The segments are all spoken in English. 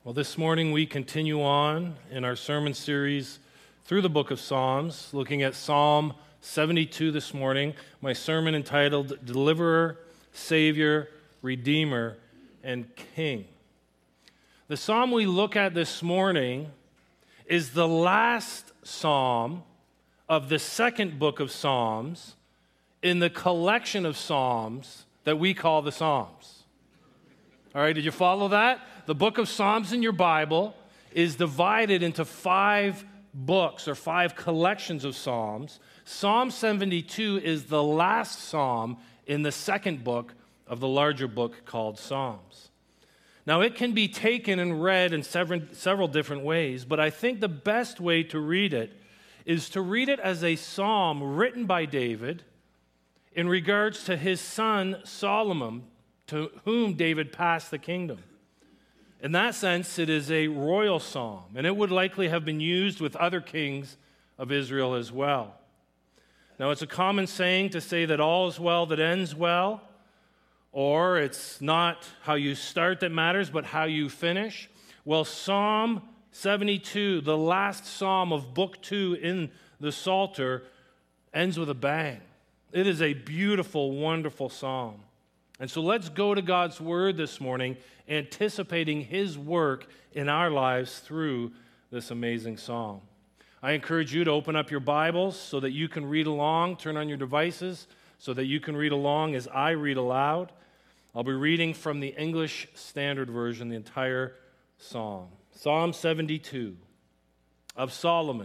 Well, this morning we continue on in our sermon series through the book of Psalms, looking at Psalm 72 this morning, my sermon entitled Deliverer, Savior, Redeemer, and King. The psalm we look at this morning is the last psalm of the second book of Psalms in the collection of psalms that we call the Psalms. All right, did you follow that? The book of Psalms in your Bible is divided into 5 books or 5 collections of psalms. Psalm 72 is the last psalm in the second book of the larger book called Psalms. Now, it can be taken and read in several different ways, but I think the best way to read it is to read it as a psalm written by David in regards to his son Solomon, to whom David passed the kingdom. In that sense, it is a royal psalm, and it would likely have been used with other kings of Israel as well. Now, it's a common saying to say that all is well that ends well, or it's not how you start that matters, but how you finish. Well, Psalm 72, the last psalm of Book 2 in the Psalter, ends with a bang. It is a beautiful, wonderful psalm. And so let's go to God's Word this morning, anticipating His work in our lives through this amazing psalm. I encourage you to open up your Bibles so that you can read along, turn on your devices so that you can read along as I read aloud. I'll be reading from the English Standard Version, the entire psalm. Psalm 72 of Solomon.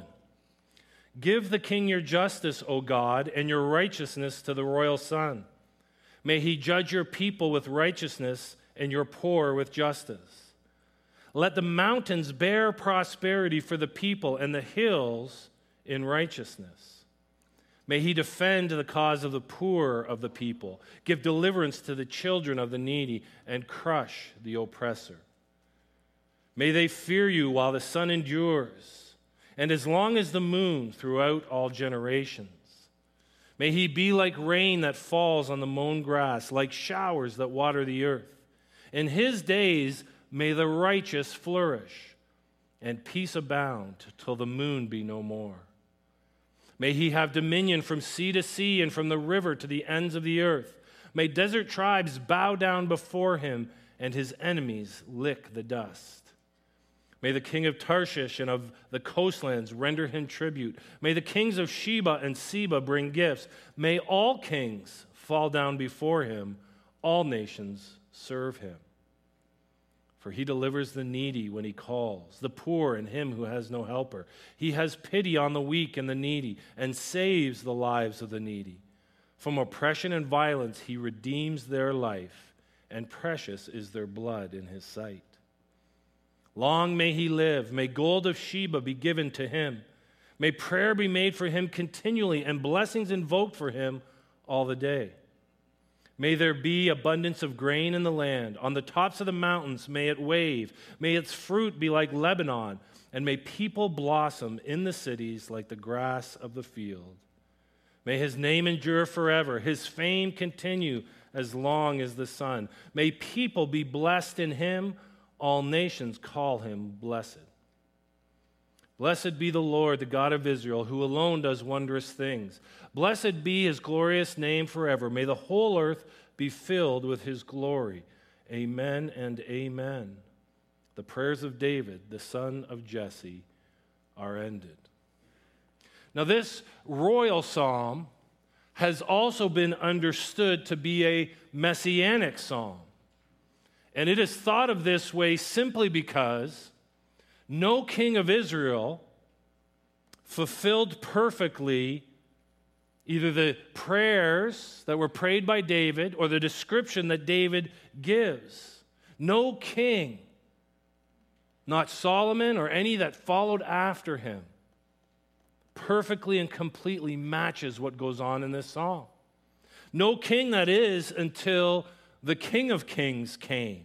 Give the king your justice, O God, and your righteousness to the royal son. May he judge your people with righteousness and your poor with justice. Let the mountains bear prosperity for the people and the hills in righteousness. May he defend the cause of the poor of the people, give deliverance to the children of the needy, and crush the oppressor. May they fear you while the sun endures, and as long as the moon throughout all generations. May he be like rain that falls on the mown grass, like showers that water the earth. In his days may the righteous flourish, and peace abound till the moon be no more. May he have dominion from sea to sea and from the river to the ends of the earth. May desert tribes bow down before him, and his enemies lick the dust. May the king of Tarshish and of the coastlands render him tribute. May the kings of Sheba and Seba bring gifts. May all kings fall down before him. All nations serve him. For he delivers the needy when he calls, the poor and him who has no helper. He has pity on the weak and the needy, and saves the lives of the needy. From oppression and violence he redeems their life, and precious is their blood in his sight. Long may he live. May gold of Sheba be given to him. May prayer be made for him continually, and blessings invoked for him all the day. May there be abundance of grain in the land. On the tops of the mountains may it wave. May its fruit be like Lebanon, and may people blossom in the cities like the grass of the field. May his name endure forever, his fame continue as long as the sun. May people be blessed in him. All nations call him blessed. Blessed be the Lord, the God of Israel, who alone does wondrous things. Blessed be his glorious name forever. May the whole earth be filled with his glory. Amen and amen. The prayers of David, the son of Jesse, are ended. Now, this royal psalm has also been understood to be a messianic psalm. And it is thought of this way simply because no king of Israel fulfilled perfectly either the prayers that were prayed by David or the description that David gives. No king, not Solomon or any that followed after him, perfectly and completely matches what goes on in this psalm. No king, that is, until the King of Kings came.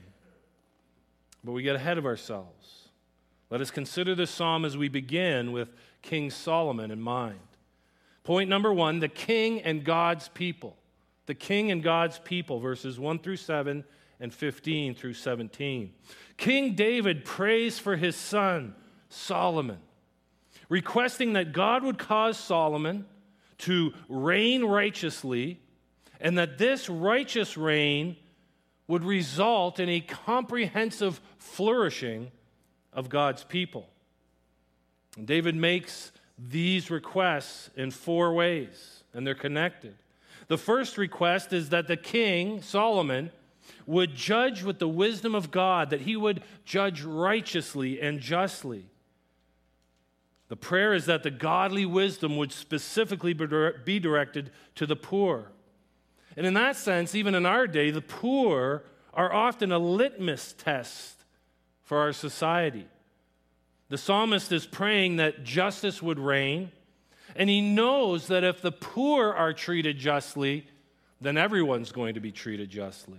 But we get ahead of ourselves. Let us consider this psalm as we begin with King Solomon in mind. Point number 1, the king and God's people. The king and God's people, verses 1 through 7 and 15 through 17. King David prays for his son, Solomon, requesting that God would cause Solomon to reign righteously, and that this righteous reign would result in a comprehensive flourishing of God's people. And David makes these requests in 4 ways, and they're connected. The first request is that the king, Solomon, would judge with the wisdom of God, that he would judge righteously and justly. The prayer is that the godly wisdom would specifically be directed to the poor. And in that sense, even in our day, the poor are often a litmus test for our society. The psalmist is praying that justice would reign, and he knows that if the poor are treated justly, then everyone's going to be treated justly.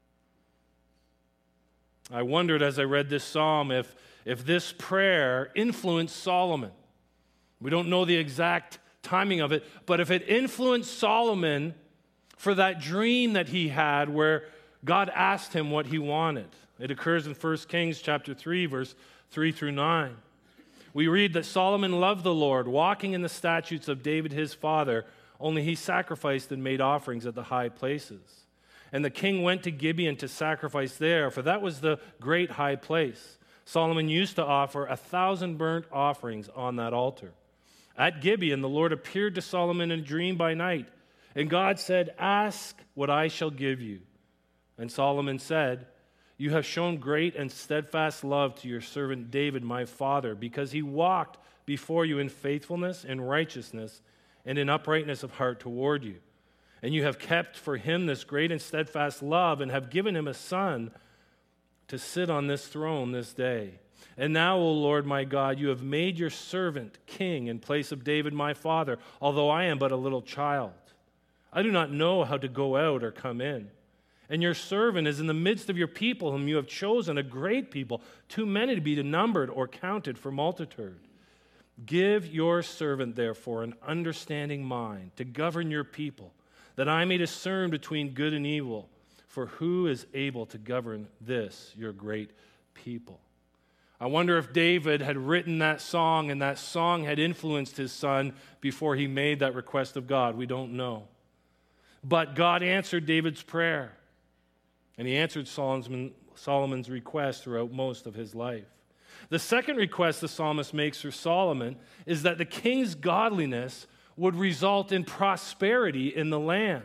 I wondered as I read this psalm if this prayer influenced Solomon. We don't know the exact timing of it, but if it influenced Solomon for that dream that he had where God asked him what he wanted. It occurs in 1 Kings chapter 3, verse 3 through 9. We read that Solomon loved the Lord, walking in the statutes of David his father, only he sacrificed and made offerings at the high places. And the king went to Gibeon to sacrifice there, for that was the great high place. Solomon used to offer 1,000 burnt offerings on that altar. At Gibeon, the Lord appeared to Solomon in a dream by night, and God said, "Ask what I shall give you." And Solomon said, "You have shown great and steadfast love to your servant David, my father, because he walked before you in faithfulness and righteousness and in uprightness of heart toward you. And you have kept for him this great and steadfast love and have given him a son to sit on this throne this day. And now, O Lord my God, you have made your servant king in place of David my father, although I am but a little child. I do not know how to go out or come in. And your servant is in the midst of your people, whom you have chosen, a great people, too many to be numbered or counted for multitude. Give your servant, therefore, an understanding mind to govern your people, that I may discern between good and evil. For who is able to govern this, your great people?" I wonder if David had written that song and that song had influenced his son before he made that request of God. We don't know. But God answered David's prayer, and he answered Solomon's request throughout most of his life. The second request the psalmist makes for Solomon is that the king's godliness would result in prosperity in the land.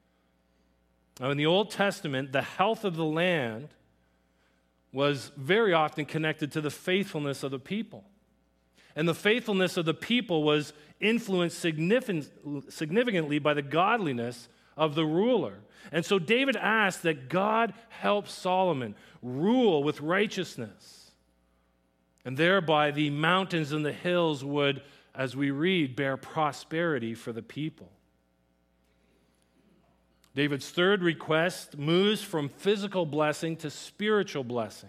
Now, in the Old Testament, the health of the land was very often connected to the faithfulness of the people. And the faithfulness of the people was influenced significantly by the godliness of the ruler. And so David asked that God help Solomon rule with righteousness. And thereby the mountains and the hills would, as we read, bear prosperity for the people. David's third request moves from physical blessing to spiritual blessing.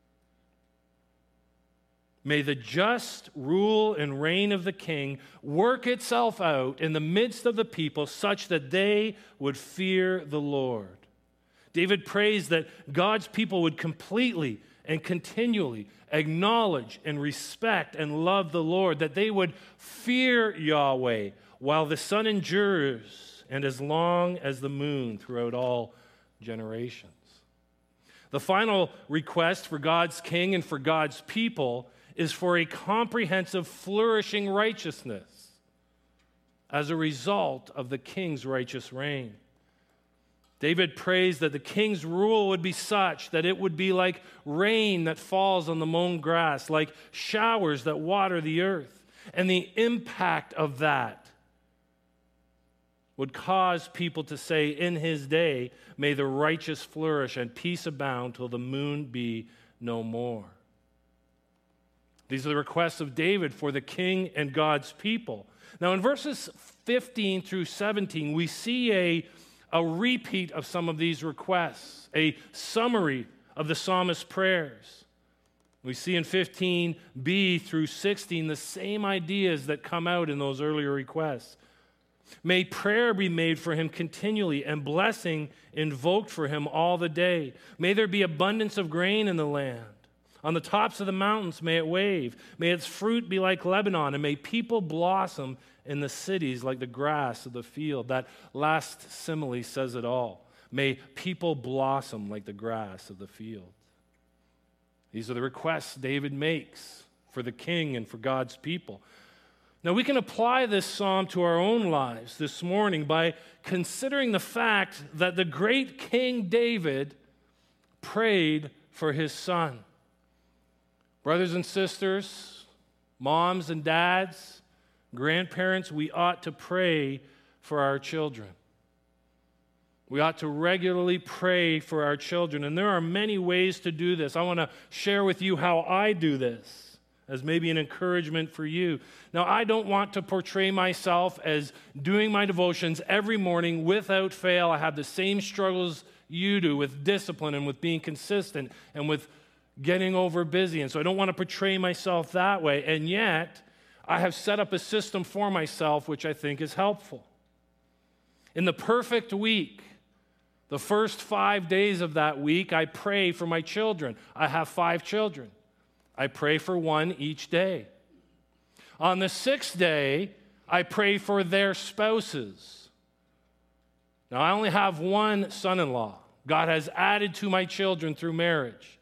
May the just rule and reign of the king work itself out in the midst of the people such that they would fear the Lord. David prays that God's people would completely and continually acknowledge and respect and love the Lord, that they would fear Yahweh while the sun endures and as long as the moon throughout all generations. The final request for God's king and for God's people is for a comprehensive, flourishing righteousness as a result of the king's righteous reign. David prays that the king's rule would be such that it would be like rain that falls on the mown grass, like showers that water the earth. And the impact of that would cause people to say in his day, "May the righteous flourish and peace abound till the moon be no more." These are the requests of David for the king and God's people. Now in verses 15 through 17, we see a repeat of some of these requests, a summary of the psalmist's prayers. We see in 15b through 16 the same ideas that come out in those earlier requests. May prayer be made for him continually and blessing invoked for him all the day. May there be abundance of grain in the land. On the tops of the mountains may it wave. May its fruit be like Lebanon, and may people blossom in the cities like the grass of the field. That last simile says it all. May people blossom like the grass of the field. These are the requests David makes for the king and for God's people. Now, we can apply this psalm to our own lives this morning by considering the fact that the great King David prayed for his son. Brothers and sisters, moms and dads, grandparents, we ought to pray for our children. We ought to regularly pray for our children, and there are many ways to do this. I want to share with you how I do this as maybe an encouragement for you. Now, I don't want to portray myself as doing my devotions every morning without fail. I have the same struggles you do with discipline and with being consistent and with getting over busy. And so I don't want to portray myself that way. And yet, I have set up a system for myself which I think is helpful. In the perfect week, the first 5 days of that week, I pray for my children. I have 5 children. I pray for one each day. On the 6th day, I pray for their spouses. Now, I only have one son-in-law. God has added to my children through marriage.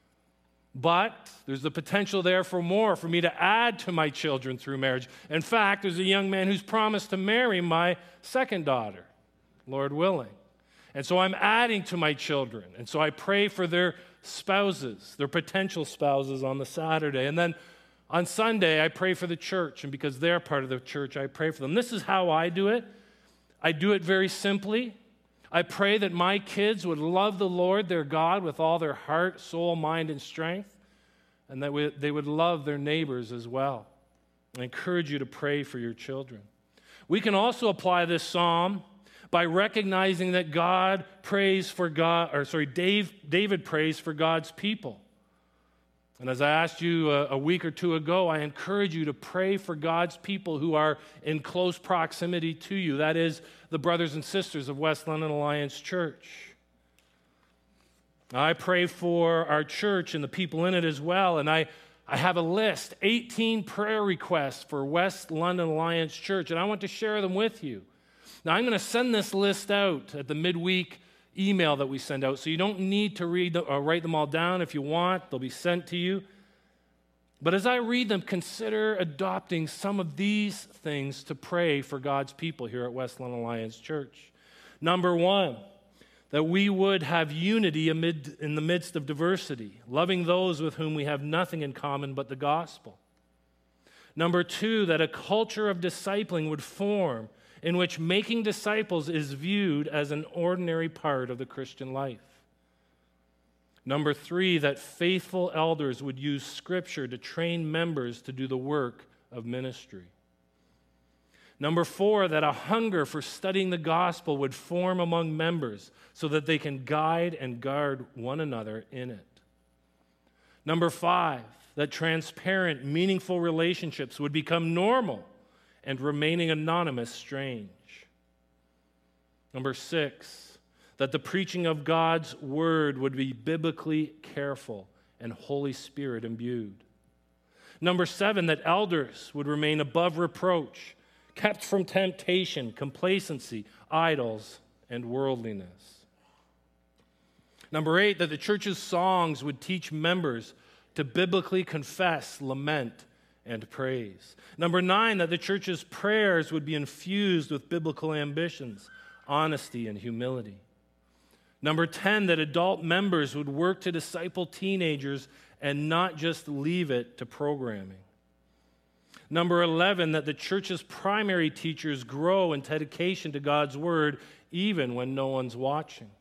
But there's the potential there for more, for me to add to my children through marriage. In fact, there's a young man who's promised to marry my second daughter, Lord willing. And so I'm adding to my children. And so I pray for their spouses, their potential spouses on the Saturday. And then on Sunday, I pray for the church. And because they're part of the church, I pray for them. This is how I do it. I do it very simply. I pray that my kids would love the Lord, their God, with all their heart, soul, mind, and strength, and that they would love their neighbors as well. I encourage you to pray for your children. We can also apply this psalm by recognizing that David prays for God's people. And as I asked you a week or two ago, I encourage you to pray for God's people who are in close proximity to you. That is, the brothers and sisters of West London Alliance Church. I pray for our church and the people in it as well, and I have a list, 18 prayer requests for West London Alliance Church, and I want to share them with you. Now, I'm going to send this list out at the midweek email that we send out, so you don't need to read or write them all down. If you want, they'll be sent to you. But as I read them, consider adopting some of these things to pray for God's people here at West London Alliance Church. Number 1, that we would have unity in the midst of diversity, loving those with whom we have nothing in common but the gospel. Number 2, that a culture of discipling would form in which making disciples is viewed as an ordinary part of the Christian life. Number 3, that faithful elders would use Scripture to train members to do the work of ministry. Number 4, that a hunger for studying the gospel would form among members so that they can guide and guard one another in it. Number 5, that transparent, meaningful relationships would become normal and remaining anonymous strange. Number 6, that the preaching of God's word would be biblically careful and Holy Spirit imbued. Number 7, that elders would remain above reproach, kept from temptation, complacency, idols, and worldliness. Number 8, that the church's songs would teach members to biblically confess, lament, and praise. Number 9, that the church's prayers would be infused with biblical ambitions, honesty, and humility. Number 10, that adult members would work to disciple teenagers and not just leave it to programming. Number 11, that the church's primary teachers grow in dedication to God's word even when no one's watching.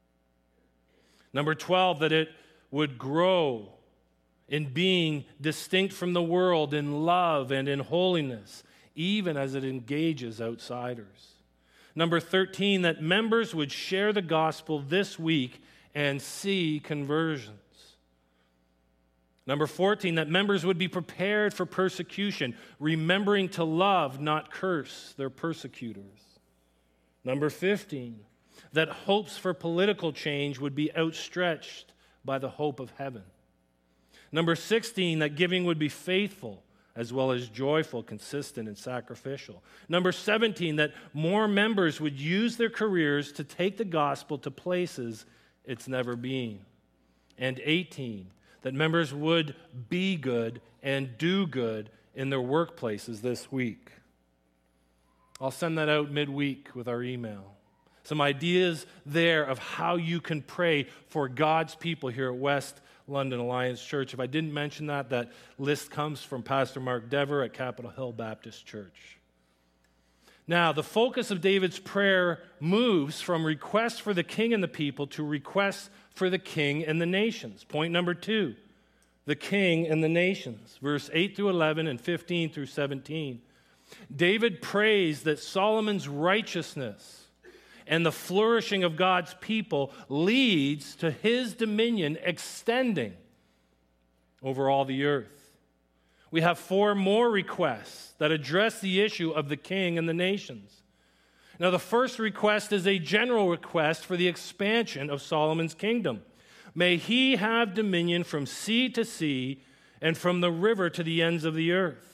Number 12, that it would grow in being distinct from the world in love and in holiness, even as it engages outsiders. Number 13, that members would share the gospel this week and see conversions. Number 14, that members would be prepared for persecution, remembering to love, not curse their persecutors. Number 15, that hopes for political change would be outstretched by the hope of heaven. Number 16, that giving would be faithful as well as joyful, consistent, and sacrificial. Number 17, that more members would use their careers to take the gospel to places it's never been. And 18, that members would be good and do good in their workplaces this week. I'll send that out midweek with our email. Some ideas there of how you can pray for God's people here at West London Alliance Church. If I didn't mention that, that list comes from Pastor Mark Dever at Capitol Hill Baptist Church. Now, the focus of David's prayer moves from requests for the king and the people to requests for the king and the nations. Point number 2, the king and the nations. Verse 8 through 11 and 15 through 17. David prays that Solomon's righteousness and the flourishing of God's people leads to his dominion extending over all the earth. We have 4 more requests that address the issue of the king and the nations. Now, the first request is a general request for the expansion of Solomon's kingdom. May he have dominion from sea to sea and from the river to the ends of the earth.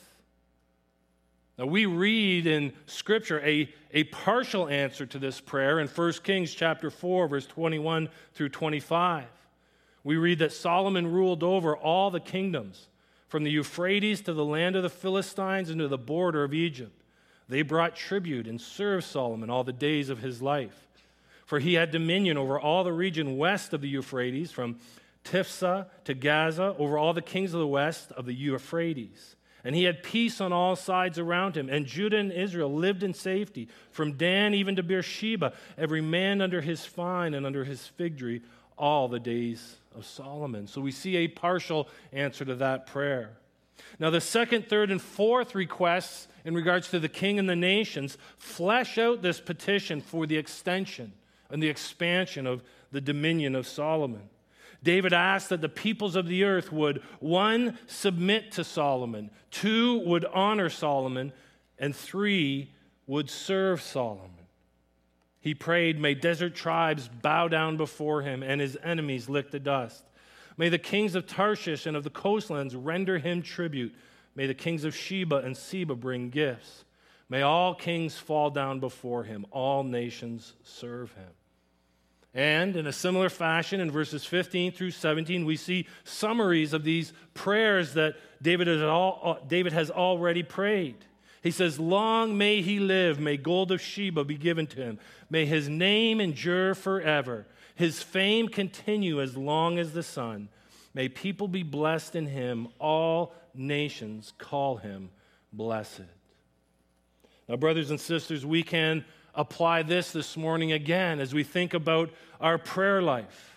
Now, we read in Scripture a partial answer to this prayer in 1 Kings chapter 4, verse 21 through 25. We read that Solomon ruled over all the kingdoms, from the Euphrates to the land of the Philistines and to the border of Egypt. They brought tribute and served Solomon all the days of his life. For he had dominion over all the region west of the Euphrates, from Tifsa to Gaza, over all the kings of the west of the Euphrates. And he had peace on all sides around him. And Judah and Israel lived in safety, from Dan even to Beersheba, every man under his vine and under his fig tree, all the days of Solomon. So we see a partial answer to that prayer. Now, the second, third, and fourth requests in regards to the king and the nations flesh out this petition for the extension and the expansion of the dominion of Solomon. David asked that the peoples of the earth would, 1, submit to Solomon, 2, would honor Solomon, and 3, would serve Solomon. He prayed, may desert tribes bow down before him and his enemies lick the dust. May the kings of Tarshish and of the coastlands render him tribute. May the kings of Sheba and Seba bring gifts. May all kings fall down before him, all nations serve him. And in a similar fashion, in verses 15 through 17, we see summaries of these prayers that David has already prayed. He says, long may he live, may gold of Sheba be given to him. May his name endure forever, his fame continue as long as the sun. May people be blessed in him, all nations call him blessed. Now, brothers and sisters, we can apply this morning again as we think about our prayer life.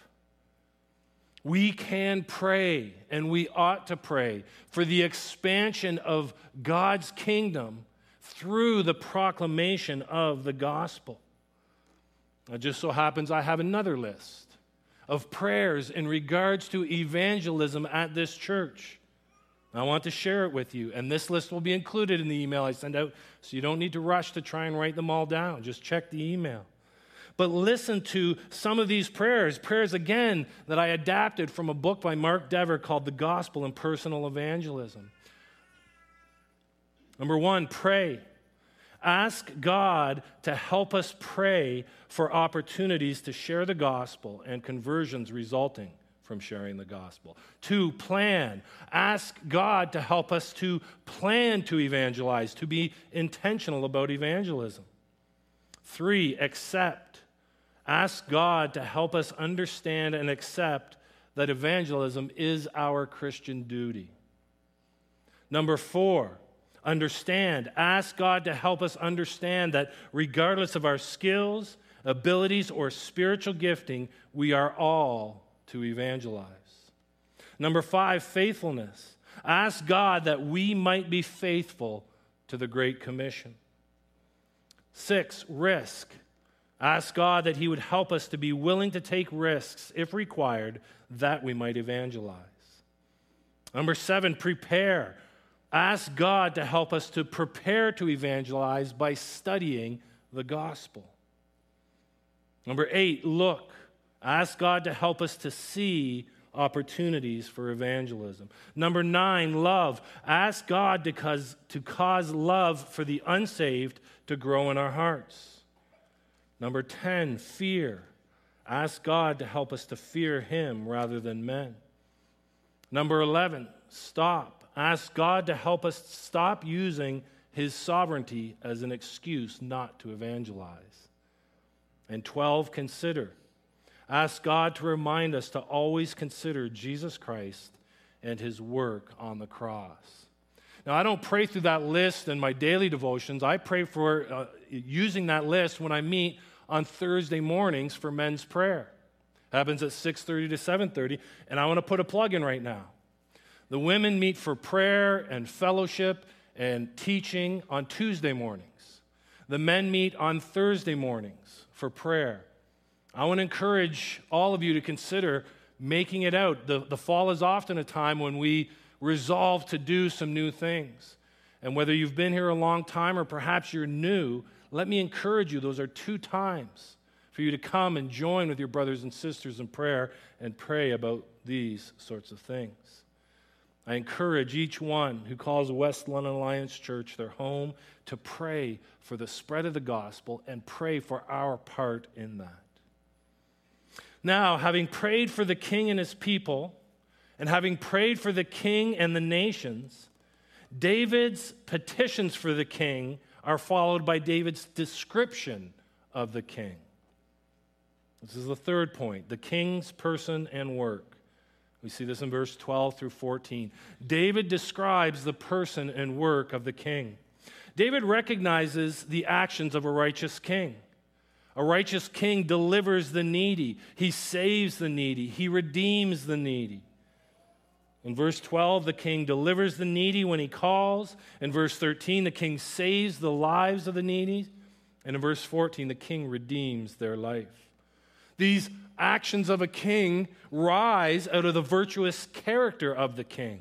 We can pray, and we ought to pray, for the expansion of God's kingdom through the proclamation of the gospel. It just so happens I have another list of prayers in regards to evangelism at this church. I want to share it with you, and this list will be included in the email I send out, so you don't need to rush to try and write them all down. Just check the email. But listen to some of these prayers again that I adapted from a book by Mark Dever called The Gospel and Personal Evangelism. Number 1, pray. Ask God to help us pray for opportunities to share the gospel and conversions resulting from sharing the gospel. 2, plan. Ask God to help us to plan to evangelize, to be intentional about evangelism. 3, accept. Ask God to help us understand and accept that evangelism is our Christian duty. Number 4, understand. Ask God to help us understand that regardless of our skills, abilities, or spiritual gifting, we are all to evangelize. Number 5, faithfulness. Ask God that we might be faithful to the Great Commission. 6, risk. Ask God that he would help us to be willing to take risks, if required, that we might evangelize. Number 7, prepare. Ask God to help us to prepare to evangelize by studying the gospel. Number 8, look. Ask God to help us to see opportunities for evangelism. Number 9, love. Ask God to cause love for the unsaved to grow in our hearts. Number 10, fear. Ask God to help us to fear Him rather than men. Number 11, stop. Ask God to help us stop using His sovereignty as an excuse not to evangelize. And 12, consider. Ask God to remind us to always consider Jesus Christ and His work on the cross. Now, I don't pray through that list in my daily devotions. I pray for using that list when I meet on Thursday mornings for men's prayer. It happens at 6:30 to 7:30, and I want to put a plug in right now. The women meet for prayer and fellowship and teaching on Tuesday mornings. The men meet on Thursday mornings for prayer. I want to encourage all of you to consider making it out. The fall is often a time when we resolve to do some new things. And whether you've been here a long time or perhaps you're new, let me encourage you, those are 2 times for you to come and join with your brothers and sisters in prayer and pray about these sorts of things. I encourage each one who calls West London Alliance Church their home to pray for the spread of the gospel and pray for our part in that. Now, having prayed for the king and his people, and having prayed for the king and the nations, David's petitions for the king are followed by David's description of the king. This is the third point, the king's person and work. We see this in verse 12 through 14. David describes the person and work of the king. David recognizes the actions of a righteous king. A righteous king delivers the needy. He saves the needy. He redeems the needy. In verse 12, the king delivers the needy when he calls. In verse 13, the king saves the lives of the needy. And in verse 14, the king redeems their life. These actions of a king rise out of the virtuous character of the king.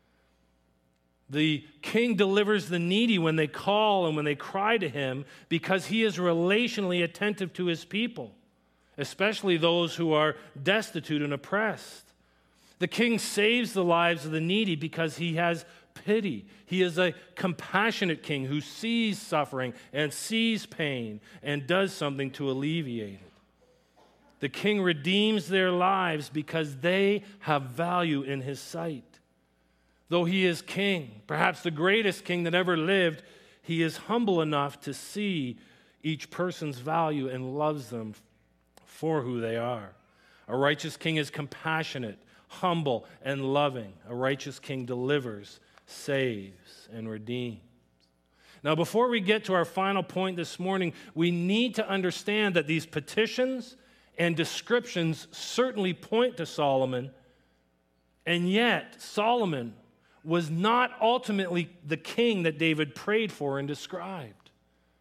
The king delivers the needy when they call and when they cry to him because he is relationally attentive to his people, especially those who are destitute and oppressed. The king saves the lives of the needy because he has pity. He is a compassionate king who sees suffering and sees pain and does something to alleviate it. The king redeems their lives because they have value in his sight. Though he is king, perhaps the greatest king that ever lived, he is humble enough to see each person's value and loves them for who they are. A righteous king is compassionate, humble, and loving. A righteous king delivers, saves, and redeems. Now, before we get to our final point this morning, we need to understand that these petitions and descriptions certainly point to Solomon, and yet Solomon was not ultimately the king that David prayed for and described.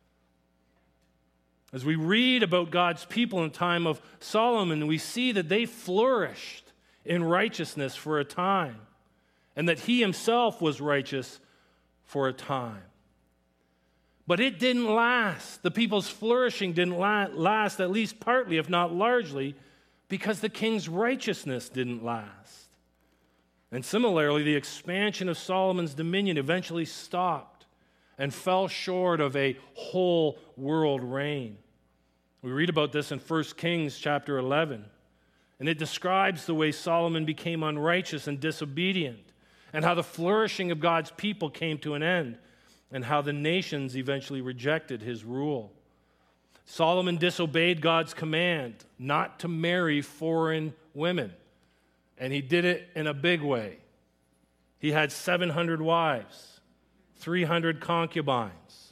As we read about God's people in the time of Solomon, we see that they flourished in righteousness for a time, and that he himself was righteous for a time. But it didn't last. The people's flourishing didn't last, at least partly, if not largely, because the king's righteousness didn't last. And similarly, the expansion of Solomon's dominion eventually stopped and fell short of a whole world reign. We read about this in 1 Kings chapter 11, and it describes the way Solomon became unrighteous and disobedient, and how the flourishing of God's people came to an end, and how the nations eventually rejected his rule. Solomon disobeyed God's command not to marry foreign women, and he did it in a big way. He had 700 wives, 300 concubines.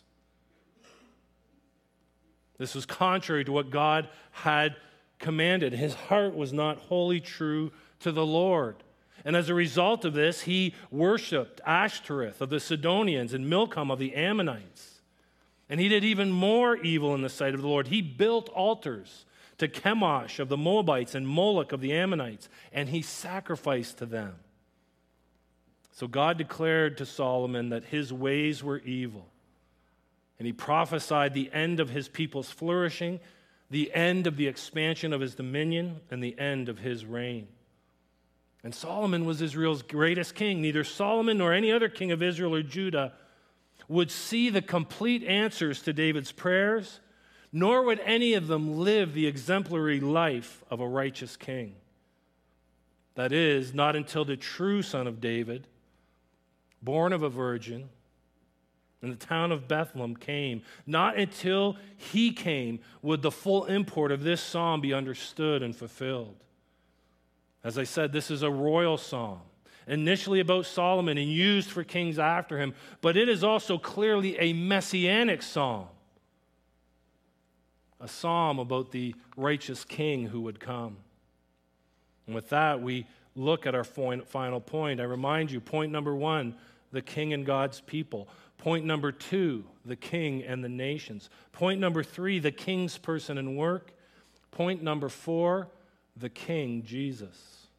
This was contrary to what God had commanded. His heart was not wholly true to the Lord. And as a result of this, he worshipped Ashtoreth of the Sidonians and Milcom of the Ammonites. And he did even more evil in the sight of the Lord. He built altars to Chemosh of the Moabites and Moloch of the Ammonites, and he sacrificed to them. So God declared to Solomon that his ways were evil, and he prophesied the end of his people's flourishing, the end of the expansion of his dominion, and the end of his reign. And Solomon was Israel's greatest king. Neither Solomon nor any other king of Israel or Judah would see the complete answers to David's prayers, nor would any of them live the exemplary life of a righteous king. That is, not until the true son of David, born of a virgin, in the town of Bethlehem came. Not until he came would the full import of this psalm be understood and fulfilled. As I said, this is a royal psalm, initially about Solomon and used for kings after him, but it is also clearly a messianic psalm, a psalm about the righteous king who would come. And with that, we look at our final point. I remind you, point number 1, the king and God's people. Point number 2, the king and the nations. Point number 3, the king's person and work. Point number 4, the king, Jesus.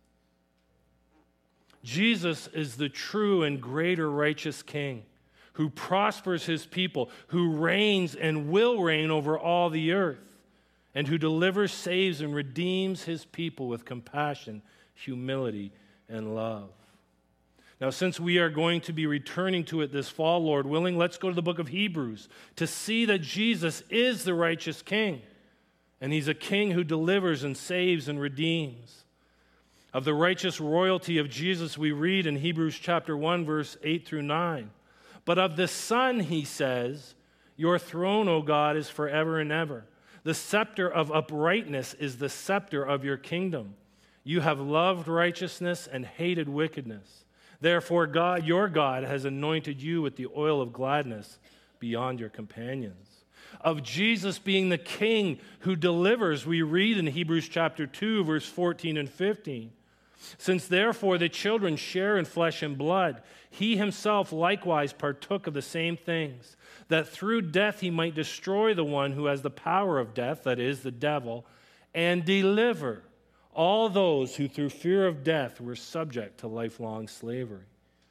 Jesus is the true and greater righteous king who prospers his people, who reigns and will reign over all the earth, and who delivers, saves, and redeems his people with compassion, humility, and love. Now, since we are going to be returning to it this fall, Lord willing, let's go to the book of Hebrews to see that Jesus is the righteous king, and he's a king who delivers and saves and redeems. Of the righteous royalty of Jesus, we read in Hebrews chapter 1, verse 8 through 9. But of the Son, he says, your throne, O God, is forever and ever. The scepter of uprightness is the scepter of your kingdom. You have loved righteousness and hated wickedness. Therefore, God, your God, has anointed you with the oil of gladness beyond your companions. Of Jesus being the king who delivers, we read in Hebrews chapter 2, verse 14 and 15. Since therefore the children share in flesh and blood, he himself likewise partook of the same things, that through death he might destroy the one who has the power of death, that is, the devil, and deliver all those who through fear of death were subject to lifelong slavery.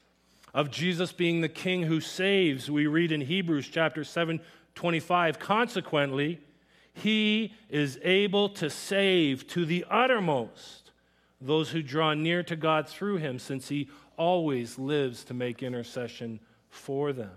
Of Jesus being the king who saves, we read in Hebrews chapter 7:25, consequently, he is able to save to the uttermost those who draw near to God through him, since he always lives to make intercession for them.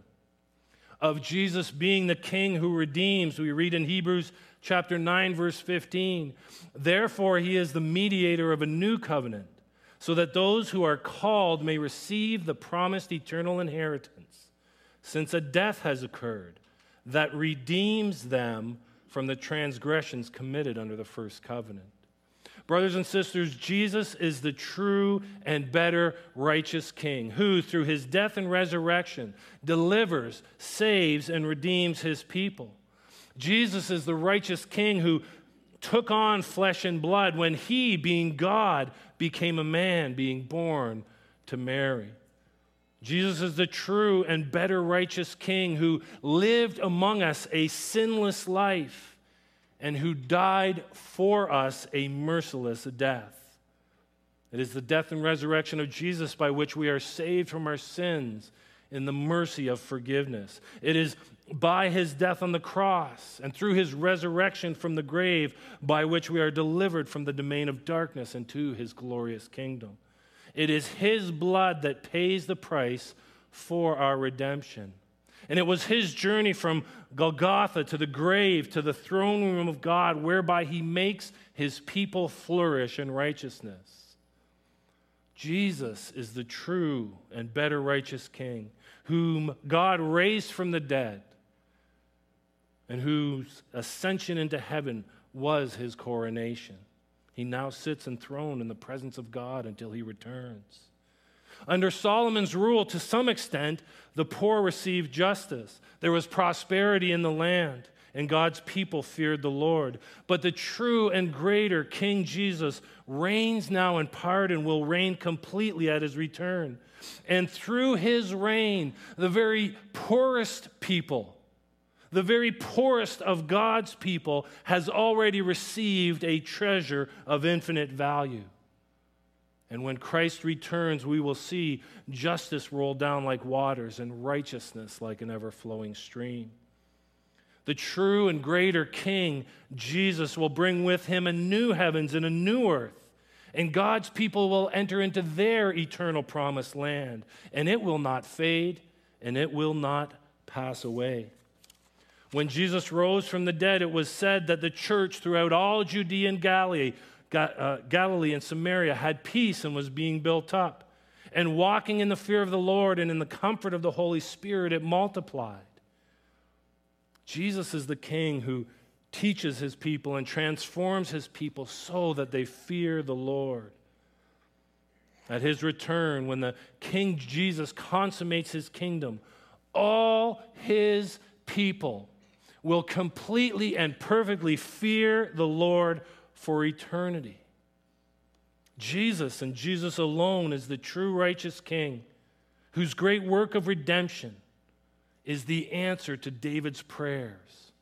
Of Jesus being the king who redeems, we read in Hebrews chapter 9, verse 15, therefore he is the mediator of a new covenant, so that those who are called may receive the promised eternal inheritance, since a death has occurred that redeems them from the transgressions committed under the first covenant. Brothers and sisters, Jesus is the true and better righteous king who, through his death and resurrection, delivers, saves, and redeems his people. Jesus is the righteous king who took on flesh and blood when he, being God, became a man, being born to Mary. Jesus is the true and better righteous king who lived among us a sinless life and who died for us a merciless death. It is the death and resurrection of Jesus by which we are saved from our sins in the mercy of forgiveness. It is by his death on the cross and through his resurrection from the grave by which we are delivered from the domain of darkness into his glorious kingdom. It is his blood that pays the price for our redemption. And it was his journey from Golgotha to the grave to the throne room of God, whereby he makes his people flourish in righteousness. Jesus is the true and better righteous king, whom God raised from the dead, and whose ascension into heaven was his coronation. He now sits enthroned in the presence of God until he returns. Under Solomon's rule, to some extent, the poor received justice. There was prosperity in the land, and God's people feared the Lord. But the true and greater King Jesus reigns now in part and will reign completely at his return. And through his reign, the very poorest people, the very poorest of God's people, has already received a treasure of infinite value. And when Christ returns, we will see justice roll down like waters and righteousness like an ever-flowing stream. The true and greater King, Jesus, will bring with him a new heavens and a new earth, and God's people will enter into their eternal promised land, and it will not fade, and it will not pass away. When Jesus rose from the dead, it was said that the church throughout all Judea and Galilee and Samaria had peace and was being built up. And walking in the fear of the Lord and in the comfort of the Holy Spirit, it multiplied. Jesus is the King who teaches his people and transforms his people so that they fear the Lord. At his return, when the King Jesus consummates his kingdom, all his people will completely and perfectly fear the Lord for eternity. Jesus and Jesus alone is the true righteous King, whose great work of redemption is the answer to David's prayers.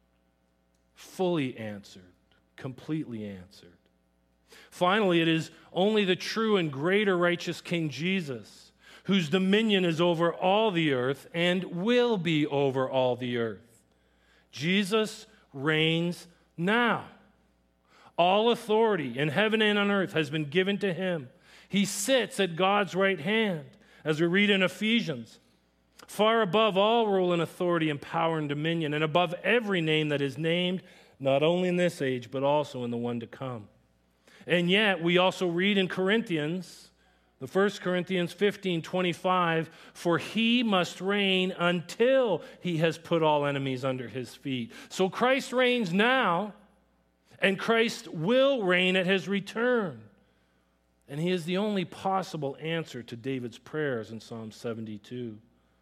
Fully answered, completely answered. Finally, it is only the true and greater righteous King Jesus, whose dominion is over all the earth and will be over all the earth. Jesus reigns now. All authority in heaven and on earth has been given to him. He sits at God's right hand, as we read in Ephesians, far above all rule and authority and power and dominion, and above every name that is named, not only in this age, but also in the one to come. And yet, we also read in Corinthians, the 1 Corinthians 15:25, for he must reign until he has put all enemies under his feet. So Christ reigns now, and Christ will reign at his return. And he is the only possible answer to David's prayers in Psalm 72.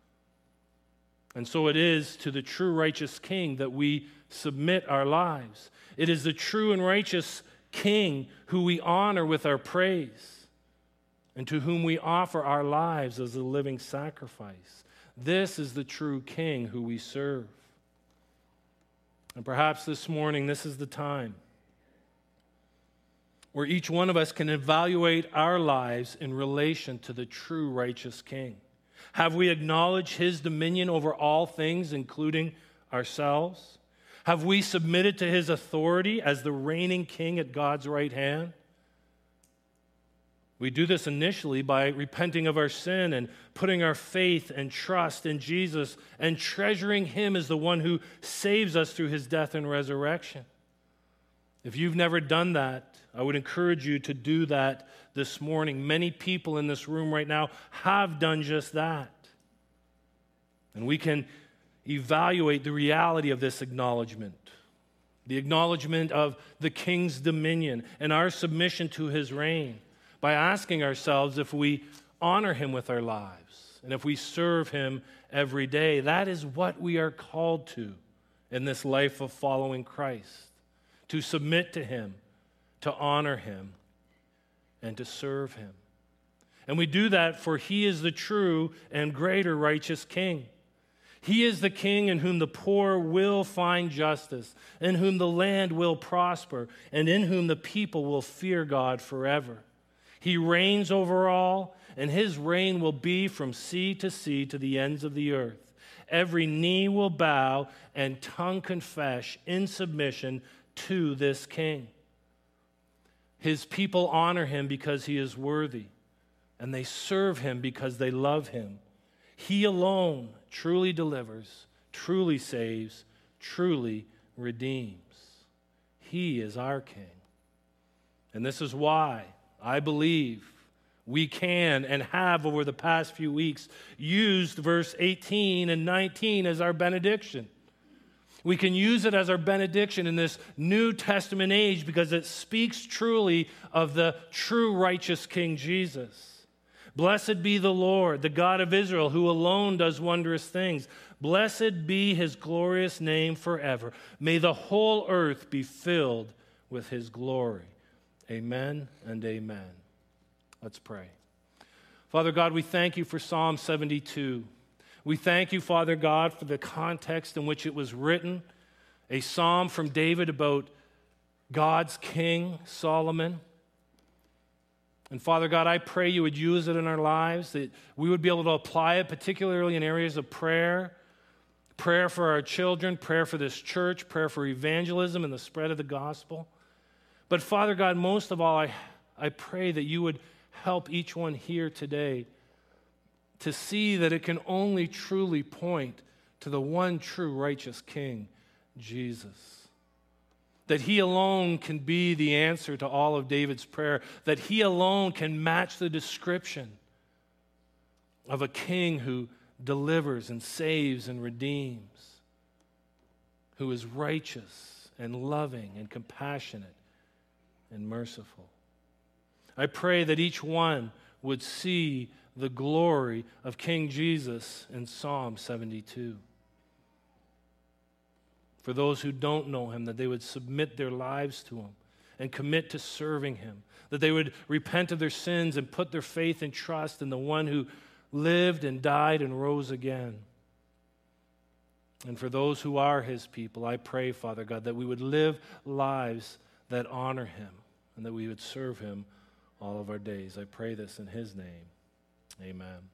And so it is to the true righteous King that we submit our lives. It is the true and righteous King who we honor with our praise, and to whom we offer our lives as a living sacrifice. This is the true King who we serve. And perhaps this morning, this is the time where each one of us can evaluate our lives in relation to the true righteous King. Have we acknowledged his dominion over all things, including ourselves? Have we submitted to his authority as the reigning King at God's right hand? We do this initially by repenting of our sin and putting our faith and trust in Jesus and treasuring him as the one who saves us through his death and resurrection. If you've never done that, I would encourage you to do that this morning. Many people in this room right now have done just that. And we can evaluate the reality of this acknowledgement, the acknowledgement of the King's dominion and our submission to his reign, by asking ourselves if we honor him with our lives and if we serve him every day. That is what we are called to in this life of following Christ, to submit to him, to honor him, and to serve him. And we do that for he is the true and greater righteous King. He is the King in whom the poor will find justice, in whom the land will prosper, and in whom the people will fear God forever. He reigns over all, and his reign will be from sea to the ends of the earth. Every knee will bow and tongue confess in submission to this King. His people honor him because he is worthy, and they serve him because they love him. He alone truly delivers, truly saves, truly redeems. He is our King. And this is why I believe we can and have over the past few weeks used verse 18 and 19 as our benediction. We can use it as our benediction in this New Testament age because it speaks truly of the true righteous King Jesus. Blessed be the Lord, the God of Israel, who alone does wondrous things. Blessed be his glorious name forever. May the whole earth be filled with his glory. Amen and amen. Let's pray. Father God, we thank you for Psalm 72. We thank you, Father God, for the context in which it was written, a psalm from David about God's king, Solomon. And Father God, I pray you would use it in our lives, that we would be able to apply it, particularly in areas of prayer for our children, prayer for this church, prayer for evangelism and the spread of the gospel. But Father God, most of all, I pray that you would help each one here today to see that it can only truly point to the one true righteous King, Jesus. That he alone can be the answer to all of David's prayer. That he alone can match the description of a king who delivers and saves and redeems, who is righteous and loving and compassionate and merciful. I pray that each one would see the glory of King Jesus in Psalm 72. For those who don't know him, that they would submit their lives to him and commit to serving him, that they would repent of their sins and put their faith and trust in the one who lived and died and rose again. And for those who are his people, I pray, Father God, that we would live lives that honor him and that we would serve him all of our days. I pray this in his name. Amen.